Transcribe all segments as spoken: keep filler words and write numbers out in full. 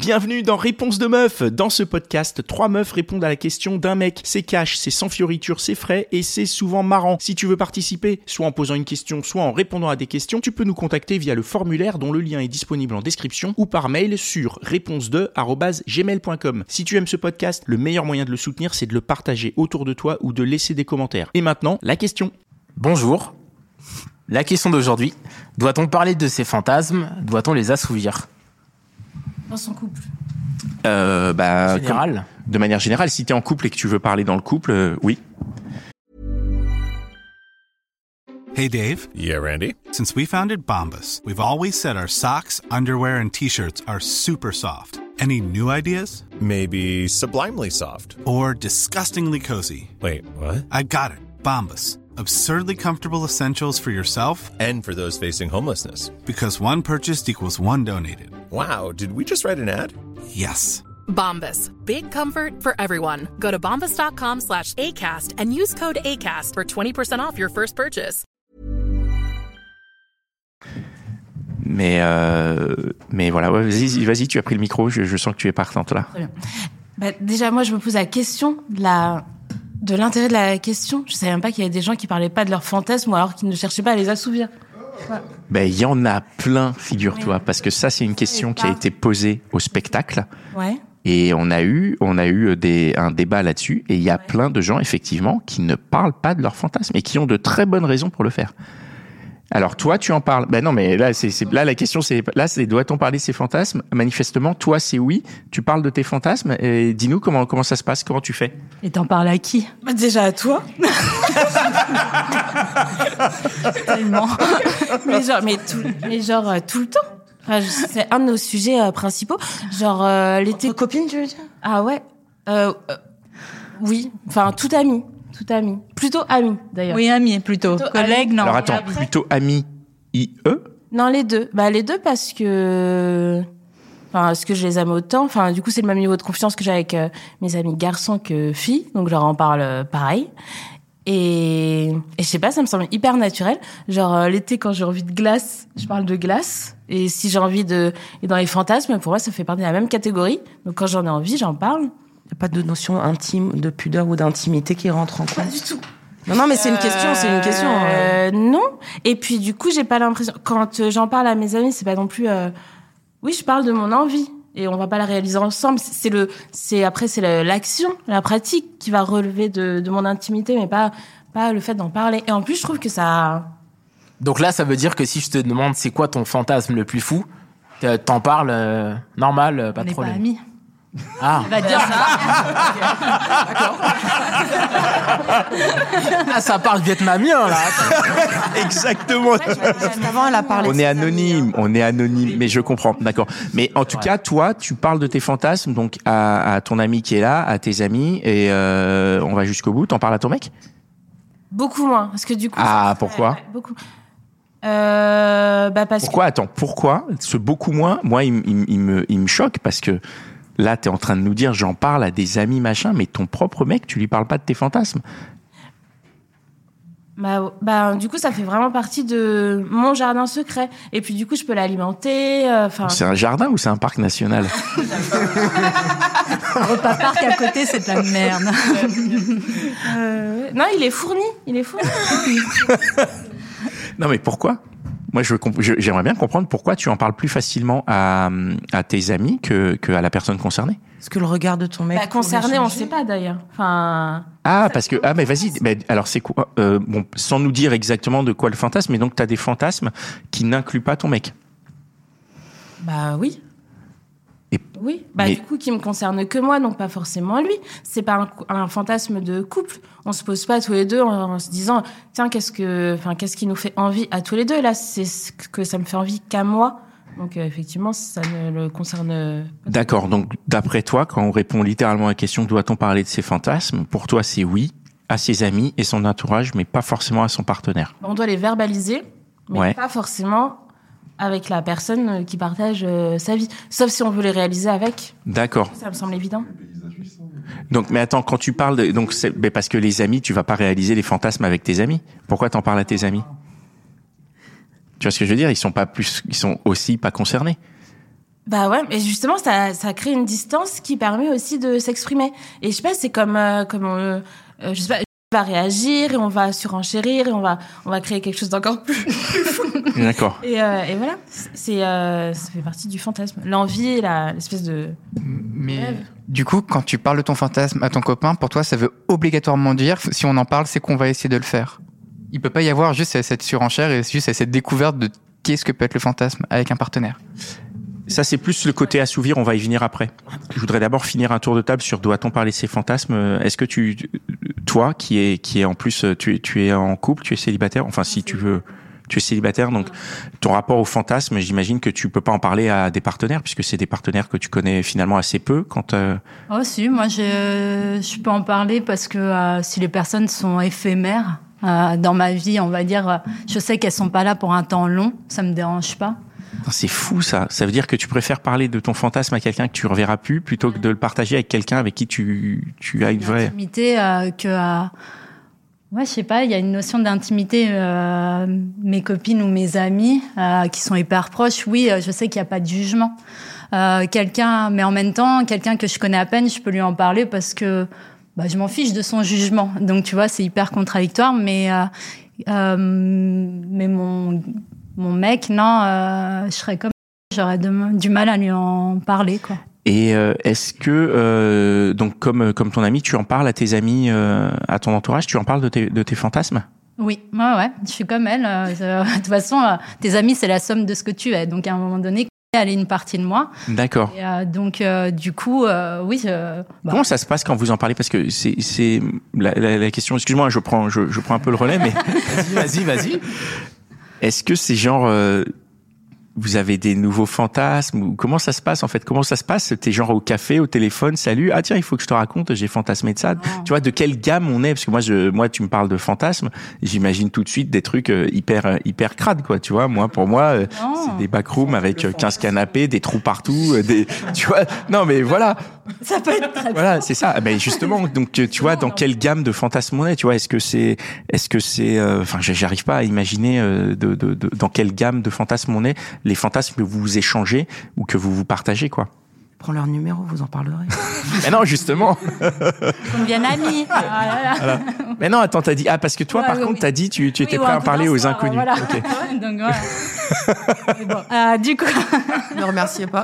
Bienvenue dans Réponse de meuf. Dans ce podcast, trois meufs répondent à la question d'un mec. C'est cash, c'est sans fioriture, c'est frais et c'est souvent marrant. Si tu veux participer, soit en posant une question, soit en répondant à des questions, tu peux nous contacter via le formulaire dont le lien est disponible en description ou par mail sur réponse deux arobase gmail point com. Si tu aimes ce podcast, le meilleur moyen de le soutenir, c'est de le partager autour de toi ou de laisser des commentaires. Et maintenant, la question. Bonjour. La question d'aujourd'hui, doit-on parler de ces fantasmes? Doit-on les assouvir? Dans son couple. Euh, bah, Général. comme, de manière générale, si t'es en couple et que tu veux parler dans le couple, euh, oui. Hey Dave. Yeah, Randy. Since we founded Bombas, we've always said our socks, underwear, and t-shirts are super soft. Any new ideas? Maybe sublimely soft. Or disgustingly cozy. Wait, what? I got it. Bombas. Absurdly comfortable essentials for yourself And for those facing homelessness. because one purchased equals one donated. Wow, did we just write an ad? Yes. Bombas. Big comfort for everyone. Go to bombas.com slash ACAST and use code ACAST for twenty percent off your first purchase. Mais, euh, mais voilà, ouais, vas-y, vas-y, tu as pris le micro, je, je sens que tu es partante là. Très bien. Bah, déjà, moi, je me pose la question de, la... de l'intérêt de la question. Je savais même pas qu'il y avait des gens qui parlaient pas de leurs fantasmes ou alors qu'ils ne cherchaient pas à les assouvir. Ouais. Ben, il y en a plein, figure-toi, Ouais. parce que ça, c'est une question qui a été posée au spectacle. Ouais. Et on a eu, on a eu des, un débat là-dessus. Et il y a Ouais. plein de gens, effectivement, qui ne parlent pas de leurs fantasmes et qui ont de très bonnes raisons pour le faire. Alors, toi, tu en parles. Ben non, mais là, c'est, c'est, là, la question, c'est, là, c'est, doit-on parler de ces fantasmes? Manifestement, toi, c'est oui. Tu parles de tes fantasmes. Et dis-nous comment, comment ça se passe, comment tu fais? Et t'en parles à qui? Bah, déjà à toi. Tellement. mais genre, mais tout, mais genre euh, tout le temps. Enfin, je- c'est un de nos sujets euh, principaux. Genre euh, l'été. Entre copines, tu veux dire? Ah ouais. Euh, euh, oui. Enfin, tout ami, tout ami. Plutôt ami d'ailleurs. Oui, amis plutôt. Plutôt Collègues, amis. non. Alors, attends, après- plutôt ami I E? Non, les deux. Bah les deux parce que. Enfin, est-ce que je les aime autant? Enfin, du coup, c'est le même niveau de confiance que j'ai avec euh, mes amis garçons que filles, donc je leur en parle euh, pareil. Et, et je sais pas, ça me semble hyper naturel. Genre euh, l'été, quand j'ai envie de glace, je parle de glace. Et si j'ai envie de, et dans les fantasmes, pour moi, ça fait partie de la même catégorie. Donc quand j'en ai envie, j'en parle. Il n'y a pas de notion intime, de pudeur ou d'intimité qui rentre en compte. Pas du tout. Non, non, mais c'est une question, c'est une question. hein. Euh, non. Et puis du coup, j'ai pas l'impression. Quand euh, j'en parle à mes amis, c'est pas non plus. euh, Oui, je parle de mon envie et on va pas la réaliser ensemble. C'est c'est le, c'est après c'est le- l'action, la pratique qui va relever de, de mon intimité, mais pas pas le fait d'en parler. Et en plus, je trouve que ça. Donc là, ça veut dire que si je te demande c'est quoi ton fantasme le plus fou, t'en t'en parles euh, normal, euh, pas On de n'est pas problème. amis. Ah, Il va dire ça. ah, ça parle vietnamien là. Exactement. Avant, elle a parlé. On de est ses amis, anonyme, hein. on est anonyme, mais je comprends, d'accord. Mais en tout Ouais. cas, toi, tu parles de tes fantasmes donc à, à ton ami qui est là, à tes amis, et euh, on va jusqu'au bout. T'en parles à ton mec? Beaucoup moins, parce que du coup. Ah, ça- pourquoi ouais, beaucoup. Euh, bah parce Pourquoi? Attends, pourquoi ce beaucoup moins? Moi, il, m- il m- il me, il me choque parce que là, t'es en train de nous dire, j'en parle à des amis machin, mais ton propre mec, tu lui parles pas de tes fantasmes. que. Bah, bah, du coup, ça fait vraiment partie de mon jardin secret. Et puis, du coup, je peux l'alimenter. Enfin. C'est un jardin ou c'est un parc national? Un repas parc à côté, c'est de la merde. Euh, non, il est fourni. Il est fourni. Non, mais pourquoi? Moi, je, comp- je- j'aimerais bien comprendre pourquoi tu en parles plus facilement à, à tes amis que, que à la personne concernée. Est-ce que le regard de ton mec. Bah, pourrait concerné, on changer sait pas d'ailleurs. Enfin. Ah, parce que ah mais vas-y. Mais alors c'est quoi euh, Bon, sans nous dire exactement de quoi le fantasme, mais donc t'as des fantasmes qui n'incluent pas ton mec. Bah oui. Et- Oui. Bah mais- du coup, qui me concerne que moi, donc pas forcément lui. C'est pas un, cou- un fantasme de couple. On se pose pas tous les deux en, en se disant tiens qu'est-ce que, enfin qu'est-ce qui nous fait envie à tous les deux. Là, c'est ce que ça me fait envie qu'à moi. Donc euh, effectivement, ça ne le concerne. D'accord. Donc d'après toi, quand on répond littéralement à la question doit-on parler de ses fantasmes, pour toi c'est oui à ses amis et son entourage, mais pas forcément à son partenaire. On doit les verbaliser, mais Ouais. pas forcément avec la personne qui partage euh, sa vie. Sauf si on veut les réaliser avec. D'accord. Ça me semble évident. Donc, mais attends, quand tu parles de, donc c'est, mais parce que les amis, tu vas pas réaliser les fantasmes avec tes amis. Pourquoi t'en parles à tes amis? Tu vois ce que je veux dire? Ils sont pas plus, ils sont aussi pas concernés. Bah ouais, mais justement, ça, ça crée une distance qui permet aussi de s'exprimer. Et je sais pas, c'est comme, euh, comme euh, euh, je sais pas, on va réagir et on va surenchérir et on va, on va créer quelque chose d'encore plus, plus fou. D'accord. Et, euh, et voilà, c'est, euh, ça fait partie du fantasme. L'envie, la, l'espèce de... Mais rêve. du coup, quand tu parles de ton fantasme à ton copain, pour toi, ça veut obligatoirement dire, si on en parle, c'est qu'on va essayer de le faire. Il peut pas y avoir juste cette surenchère et juste cette découverte de qu'est-ce que peut être le fantasme avec un partenaire. Ça, c'est plus le côté assouvir, on va y venir après. Je voudrais d'abord finir un tour de table sur doit-on parler de ses fantasmes. Est-ce que tu, toi, qui est, qui est en plus, tu es, tu es en couple, tu es célibataire, enfin, si tu veux, tu es célibataire, donc ton rapport au fantasme, j'imagine que tu peux pas en parler à des partenaires, puisque c'est des partenaires que tu connais finalement assez peu quand... Euh... Oh si, moi je, je peux en parler parce que euh, si les personnes sont éphémères euh, dans ma vie, on va dire, euh, je sais qu'elles sont pas là pour un temps long, ça me dérange pas. C'est fou ça. Ça veut dire que tu préfères parler de ton fantasme à quelqu'un que tu reverras plus plutôt que de le partager avec quelqu'un avec qui tu, tu as une vraie... Intimité euh, que... Euh, ouais, je sais pas, il y a une notion d'intimité. Euh, mes copines ou mes amis euh, qui sont hyper proches, oui, je sais qu'il n'y a pas de jugement. Euh, quelqu'un, mais en même temps, quelqu'un que je connais à peine, je peux lui en parler parce que bah, je m'en fiche de son jugement. Donc, tu vois, c'est hyper contradictoire, mais, euh, euh, mais mon... Mon mec, non, euh, je serais comme... J'aurais de, du mal à lui en parler, quoi. Et euh, est-ce que, euh, donc comme, comme ton ami, tu en parles à tes amis, euh, à ton entourage, tu en parles de tes, de tes fantasmes ? Oui, ouais, ouais, je suis comme elle. Euh, de toute façon, euh, tes amis, c'est la somme de ce que tu es. Donc, à un moment donné, elle est une partie de moi. D'accord. Et, euh, donc, euh, du coup, euh, oui... Euh, bah. Comment ça se passe quand vous en parlez ? Parce que c'est, c'est la, la, la question... Excuse-moi, je prends, je, je prends un peu le relais, mais... Vas-y, vas-y, vas-y. Est-ce que c'est genre, euh, vous avez des nouveaux fantasmes ou comment ça se passe en fait ? Comment ça se passe ? T'es genre au café, au téléphone, salut, ah tiens, il faut que je te raconte, j'ai fantasmé de ça. Non. Tu vois, de quelle gamme on est ? Parce que moi, je, moi, tu me parles de fantasmes, j'imagine tout de suite des trucs euh, hyper, hyper crades, quoi. Tu vois, moi, pour moi, euh, c'est des backrooms avec euh, quinze canapés, des trous partout, euh, des, tu vois. Non, mais voilà. Ça peut être très Voilà, c'est ça. Ben justement, donc tu vois, dans quelle gamme de fantasmes on est ? Tu vois, est-ce que c'est, est-ce que c'est, enfin, euh, j'arrive pas à imaginer euh, de, de, de, dans quelle gamme de fantasmes on est. Les fantasmes que vous échangez ou que vous vous partagez, quoi. Prends leur numéro, vous en parlerez. Mais non, justement. On devient amis. Ah là là. Voilà. Mais non, attends, t'as dit ah parce que toi, ouais, par oui, contre, oui. t'as dit tu, tu oui, étais ouais, prêt à parler aux soir, inconnus. Voilà. Okay. Donc voilà. Mais bon, euh, du coup, ne remerciez pas.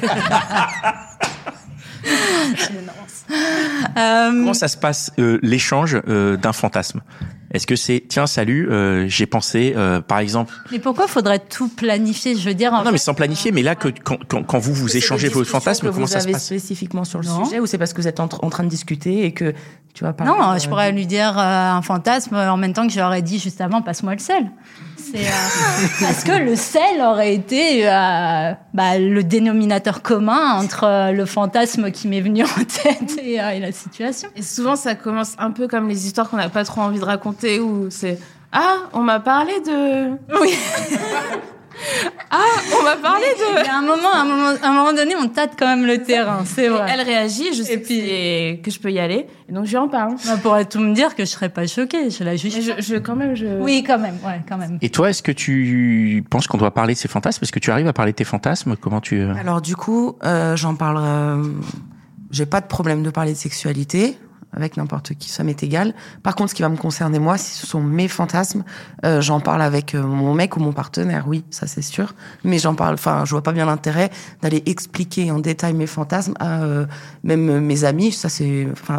euh, Comment ça se passe euh, l'échange euh, d'un fantasme ? Est-ce que c'est tiens salut euh, j'ai pensé euh, par exemple mais pourquoi faudrait tout planifier ? Je veux dire. Non, en non mais fait, sans planifier, mais là que quand quand, quand vous vous échangez vos fantasmes, comment ça se passe ? Vous avez spécifiquement sur le non. sujet ou c'est parce que vous êtes en, en train de discuter et que tu vas parler Non, euh, je pourrais lui dire euh, un fantasme en même temps que j'aurais dit juste avant passe-moi le sel. C'est euh, parce que le sel aurait été euh, bah, le dénominateur commun entre euh, le fantasme qui m'est venu en tête et, euh, et la situation. Et souvent, ça commence un peu comme les histoires qu'on n'a pas trop envie de raconter, où c'est « Ah, on m'a parlé de... » Oui. Ah, on m'a parlé de... Il y a un moment, un moment, à un moment donné, on tâte quand même le terrain, c'est vrai. Elle réagit, je sais Et puis... que, que je peux y aller, et donc je lui en parle. On pourrait tout me dire que je serais pas choquée, je la juge. Mais je, je, quand même, je... Oui, quand même, ouais, quand même. Et toi, est-ce que tu penses qu'on doit parler de ces fantasmes ? Est-ce que tu arrives à parler de tes fantasmes ? Comment tu... Alors du coup, euh, j'en parle... Euh, j'ai pas de problème de parler de sexualité avec n'importe qui, ça m'est égal. Par contre, ce qui va me concerner moi, si ce sont mes fantasmes, euh, j'en parle avec euh, mon mec ou mon partenaire, oui, ça c'est sûr. Mais j'en parle, enfin, je vois pas bien l'intérêt d'aller expliquer en détail mes fantasmes à euh, même mes amis. Ça c'est, enfin.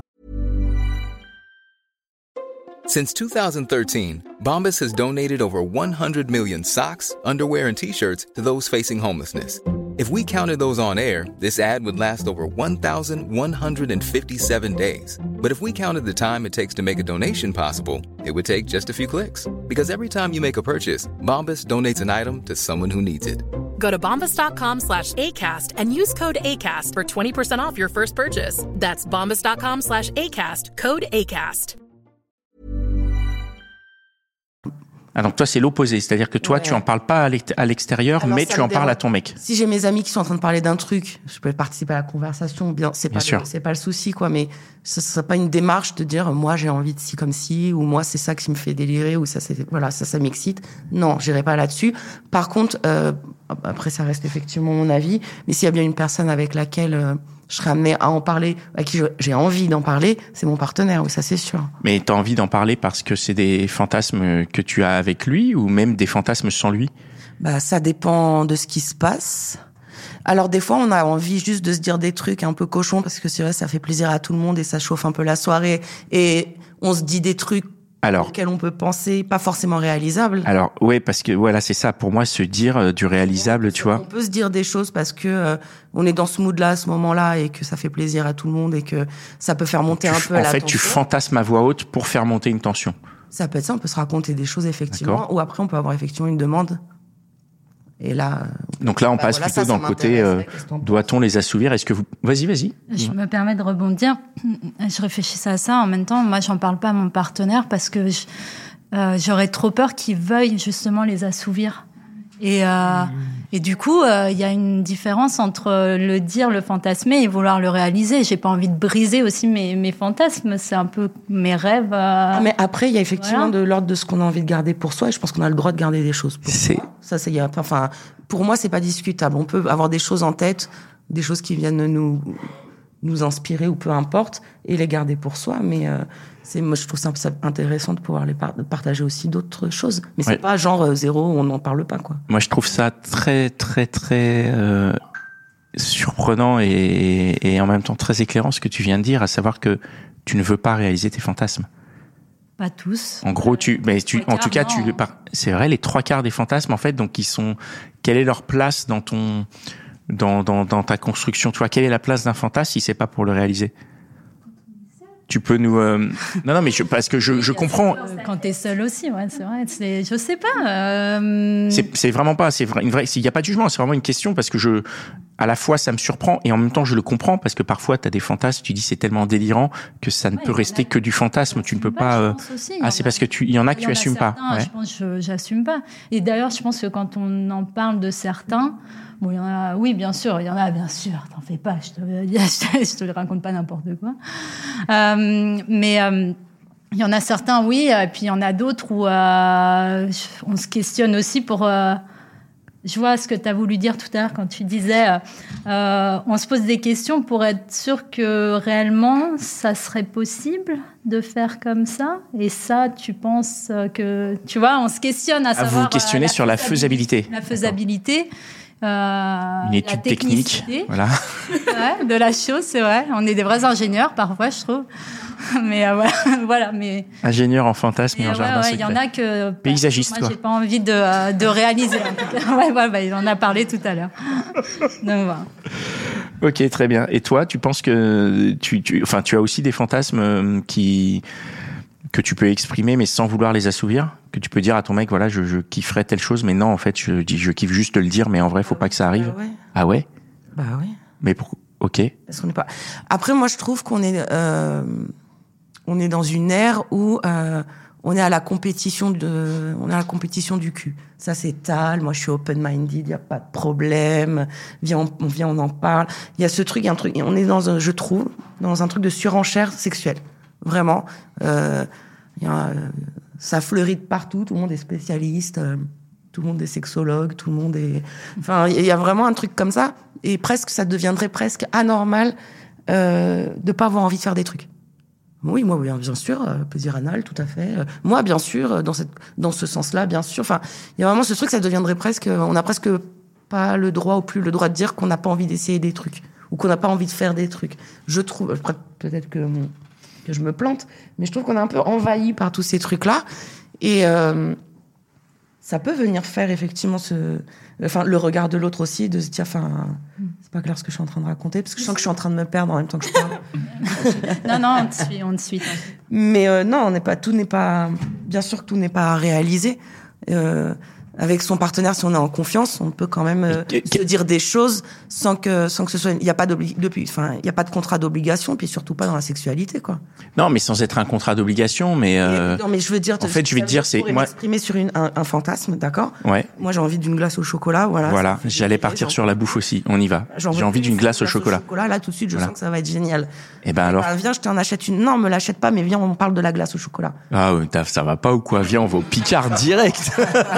Since two thousand thirteen, Bombas has donated over one hundred million socks, underwear, and T-shirts to those facing homelessness. If we counted those on air, this ad would last over one thousand one hundred fifty-seven days. But if we counted the time it takes to make a donation possible, it would take just a few clicks. Because every time you make a purchase, Bombas donates an item to someone who needs it. Go to bombas.com slash ACAST and use code ACAST for twenty percent off your first purchase. That's bombas.com slash ACAST, code ACAST. Ah donc toi c'est l'opposé, c'est-à-dire que toi ouais. tu en parles pas à l'extérieur, alors, mais tu en parles à ton mec. Si j'ai mes amis qui sont en train de parler d'un truc, je peux participer à la conversation, bien c'est bien pas sûr. Le, c'est pas le souci quoi, mais ce serait pas une démarche de dire moi j'ai envie de ci comme ci ou moi c'est ça qui me fait délirer ou ça c'est voilà ça ça m'excite. Non, j'irai pas là-dessus. Par contre, euh, Après, ça reste effectivement mon avis. Mais s'il y a bien une personne avec laquelle euh, je serais amenée à en parler, à qui je, j'ai envie d'en parler, c'est mon partenaire, oui, ça c'est sûr. Mais t'as envie d'en parler parce que c'est des fantasmes que tu as avec lui ou même des fantasmes sans lui? Bah, ça dépend de ce qui se passe. Alors, des fois, on a envie juste de se dire des trucs un peu cochons parce que c'est vrai, ça fait plaisir à tout le monde et ça chauffe un peu la soirée. Et on se dit des trucs Alors, auxquels on peut penser, pas forcément réalisables. Alors, ouais, parce que voilà, c'est ça. Pour moi, se dire euh, du réalisable, tu vois. On peut se dire des choses parce que euh, on est dans ce mood-là, à ce moment-là, et que ça fait plaisir à tout le monde et que ça peut faire monter tu, un peu en la fait, tension. tu fantasmes à voix haute pour faire monter une tension. Ça peut être ça. On peut se raconter des choses effectivement, D'accord. ou après on peut avoir effectivement une demande. Et là. Donc là, on bah passe voilà, plutôt ça, dans ça le côté. Euh, m'intéresse, qu'est-ce que t'en penses ? doit-on les assouvir? Est-ce que vous Vas-y, vas-y. Je me permets de rebondir. Je réfléchissais à ça. En même temps, moi, j'en parle pas à mon partenaire parce que je, euh, j'aurais trop peur qu'il veuille justement les assouvir. Et, euh, et du coup, il euh, y a une différence entre le dire, le fantasmer et vouloir le réaliser. J'ai pas envie de briser aussi mes, mes fantasmes. C'est un peu mes rêves. Euh... Mais après, il y a effectivement Voilà. de l'ordre de ce qu'on a envie de garder pour soi. Et je pense qu'on a le droit de garder des choses pour C'est- soi. Ça, c'est, y a, enfin, pour moi, c'est pas discutable. On peut avoir des choses en tête, des choses qui viennent nous, nous inspirer ou peu importe, et les garder pour soi. Mais euh, c'est, moi, je trouve ça, ça intéressant de pouvoir les par- de partager aussi d'autres choses. Mais c'est Ouais. pas genre euh, zéro, on n'en parle pas, quoi. Moi, je trouve ça très, très, très euh, surprenant et, et en même temps très éclairant ce que tu viens de dire, à savoir que tu ne veux pas réaliser tes fantasmes. Pas tous. En gros, tu, mais tu, trois en tout cas, quarts, tu, non. par- c'est vrai, les trois quarts des fantasmes, en fait, donc ils sont, quelle est leur place dans ton, dans, dans, dans ta construction, tu vois, quelle est la place d'un fantasme si c'est pas pour le réaliser? Tu peux nous, euh... non, non, mais je, parce que je, je comprends. Euh, Quand t'es seul aussi, ouais, c'est vrai. C'est, je sais pas. Euh... C'est, c'est vraiment pas, c'est vrai, une vraie, il y a pas de jugement, c'est vraiment une question parce que je, à la fois ça me surprend et en même temps je le comprends parce que parfois t'as des fantasmes, tu dis c'est tellement délirant que ça ne Ouais, peut il y en rester a- que du fantasme, tu ne peux Bah, pas. je euh, pense aussi, il y en Ah, a- c'est parce que tu, il y en a que Il y tu en a assumes pas. certains, Ouais. Je pense que je- j'assume pas. Et d'ailleurs, je pense que quand on en parle de certains, bon, il y en a, oui, bien sûr, il y en a, bien sûr, t'en fais pas, je te, je te, je te le raconte pas n'importe quoi. Euh, mais euh, il y en a certains, oui, et puis il y en a d'autres où euh, on se questionne aussi pour. Euh, je vois ce que tu as voulu dire tout à l'heure quand tu disais euh, euh, on se pose des questions pour être sûr que réellement ça serait possible de faire comme ça. Et ça, tu penses que. Tu vois, on se questionne à, À savoir. vous questionner euh, sur la faisabilité. La faisabilité. Euh, Une étude la technique, technicité, voilà. ouais, de la chose, c'est vrai. On est des vrais ingénieurs parfois, je trouve. Mais euh, voilà, voilà, mais. Ingénieur en fantasme et Mais en ouais, jardin ouais, il y secret. en a que. Paysagiste, moi, toi. j'ai pas envie de, euh, de réaliser. En tout cas. Ouais, ouais, bah, il en a parlé tout à l'heure. Donc voilà. Ok, très bien. Et toi, tu penses que tu, tu, enfin, tu as aussi des fantasmes euh, qui que tu peux exprimer, mais sans vouloir les assouvir, que tu peux dire à ton mec, voilà, je, je kifferais telle chose, mais non, en fait, je dis, je kiffe juste de le dire, mais en vrai, faut pas que ça arrive. Bah ouais. Ah ouais. Bah oui. Mais pour, ok. Parce qu'on n'est pas. Après, moi, je trouve qu'on est, euh, on est dans une ère où euh, on est à la compétition de, on est à la compétition du cul. Ça, c'est tal. Moi, je suis open-minded. Il y a pas de problème. Viens, on, on vient, on en parle. Il y a ce truc, il y a un truc. On est dans un, je trouve, dans un truc de surenchère sexuelle. Vraiment. Euh, il y a, euh, ça fleurit de partout. Tout le monde est spécialiste. Euh, tout le monde est sexologue. Tout le monde est. Enfin, il y a vraiment un truc comme ça. Et presque, ça deviendrait presque anormal euh, de pas avoir envie de faire des trucs. Oui, moi, bien, bien sûr, euh, plaisir anal, tout à fait. Euh, moi, bien sûr, euh, dans cette, dans ce sens-là, bien sûr. Enfin, il y a vraiment ce truc, ça deviendrait presque, euh, on a presque pas le droit ou plus le droit de dire qu'on n'a pas envie d'essayer des trucs ou qu'on n'a pas envie de faire des trucs. Je trouve, après, peut-être que que je me plante, mais je trouve qu'on est un peu envahi par tous ces trucs-là et euh, ça peut venir faire effectivement ce, enfin, le regard de l'autre aussi, de se dire, enfin, c'est pas clair ce que je suis en train de raconter, parce que je sens que je suis en train de me perdre en même temps que je parle. Non, non, on te suit, on te suit. t'inquiète. Mais euh, non, on n'est pas, tout n'est pas, bien sûr que tout n'est pas réalisé. Euh, avec son partenaire, si on est en confiance, on peut quand même euh, Mais que- se dire des choses sans que, sans que ce soit, il n'y a pas d'obli, depuis, enfin, il y a pas de contrat d'obligation, puis surtout pas dans la sexualité, quoi. Non, mais sans être un contrat d'obligation, mais. Euh... Et- non, mais je veux dire, en fait, je vais te dire, c'est pour moi. m'exprimer sur une, un, un fantasme, d'accord. Ouais. Moi, j'ai envie d'une glace au chocolat, voilà. Voilà, Ça fait j'allais plaisir, partir j'ai sur la bouffe aussi. On y va. J'en veux J'ai envie plus, d'une glace au glace chocolat. Là, tout de suite, je Voilà. sens que ça va être génial. Et ben alors. Bah, viens, je t'en achète une. Non, me l'achète pas, mais viens, on parle de la glace au chocolat. Ah ouais, t'as- ça va pas ou quoi? Viens, on va au Picard direct.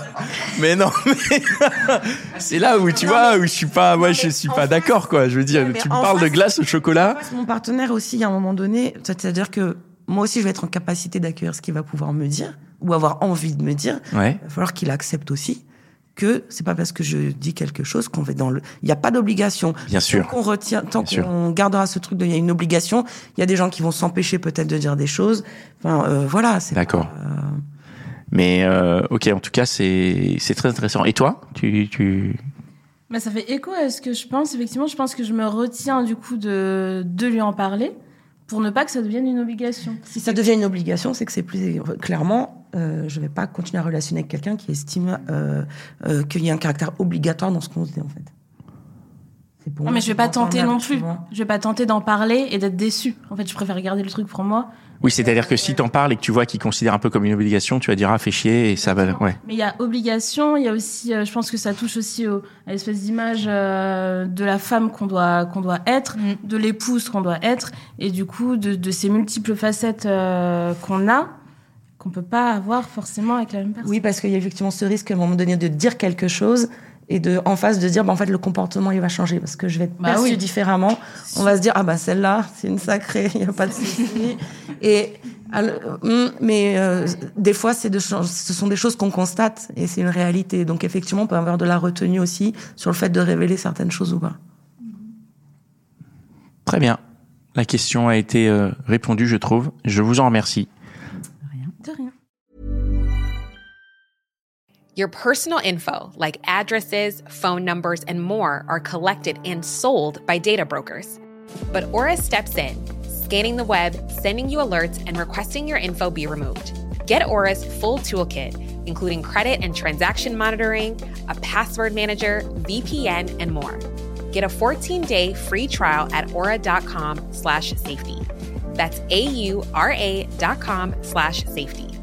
Mais non, mais c'est là où tu non, vois, mais... où je suis pas, moi je suis pas face... d'accord quoi. Je veux dire, tu me parles face... de glace au chocolat. Mon partenaire aussi, à un moment donné, c'est-à-dire que moi aussi je vais être en capacité d'accueillir ce qu'il va pouvoir me dire ou avoir envie de me dire. Ouais. Il va falloir qu'il accepte aussi que c'est pas parce que je dis quelque chose qu'on va dans le. Il y a pas d'obligation. Bien sûr. Tant qu'on retient, tant Bien qu'on sûr. gardera ce truc de il y a une obligation, il y a des gens qui vont s'empêcher peut-être de dire des choses. Enfin, euh, voilà. C'est D'accord. Pas, euh... Mais euh, ok, en tout cas, c'est c'est très intéressant. Et toi, tu tu. Bah, ça fait écho à ce que je pense. Effectivement, je pense que je me retiens du coup de de lui en parler pour ne pas que ça devienne une obligation. Si ça devient une obligation, c'est que c'est plus clairement. Euh, je vais pas continuer à relationner avec quelqu'un qui estime euh, euh, qu'il y a un caractère obligatoire dans ce qu'on se dit en fait. C'est pour non, moi, mais je vais pas tenter non plus. Je vais pas tenter d'en parler et d'être déçue. En fait, je préfère garder le truc pour moi. Oui, c'est-à-dire que si t'en parles et que tu vois qu'il considère un peu comme une obligation, tu vas dire ah fais chier et ça va. Ouais. Mais il y a obligation, il y a aussi, euh, je pense que ça touche aussi au, à l'espèce d'image euh, de la femme qu'on doit qu'on doit être, mmh. de l'épouse qu'on doit être, et du coup de, de ces multiples facettes euh, qu'on a. Qu'on peut pas avoir forcément avec la même personne. Oui, parce qu'il y a effectivement ce risque à un moment donné de dire quelque chose et de en face de dire bah en fait le comportement il va changer parce que je vais être bah perçue oui. différemment. On va se dire ah bah celle-là c'est une sacrée, il y a pas de souci. Et mais euh, des fois c'est de ce sont des choses qu'on constate et c'est une réalité. Donc effectivement on peut avoir de la retenue aussi sur le fait de révéler certaines choses ou pas. Très bien. La question a été euh, répondue, je trouve. Je vous en remercie. Your personal info, like addresses, phone numbers, and more, are collected and sold by data brokers. But Aura steps in, scanning the web, sending you alerts, and requesting your info be removed. Get Aura's full toolkit, including credit and transaction monitoring, a password manager, V P N, and more. Get a fourteen-day free trial at aura.com slash safety. That's A-U-R-A dot com slash safety.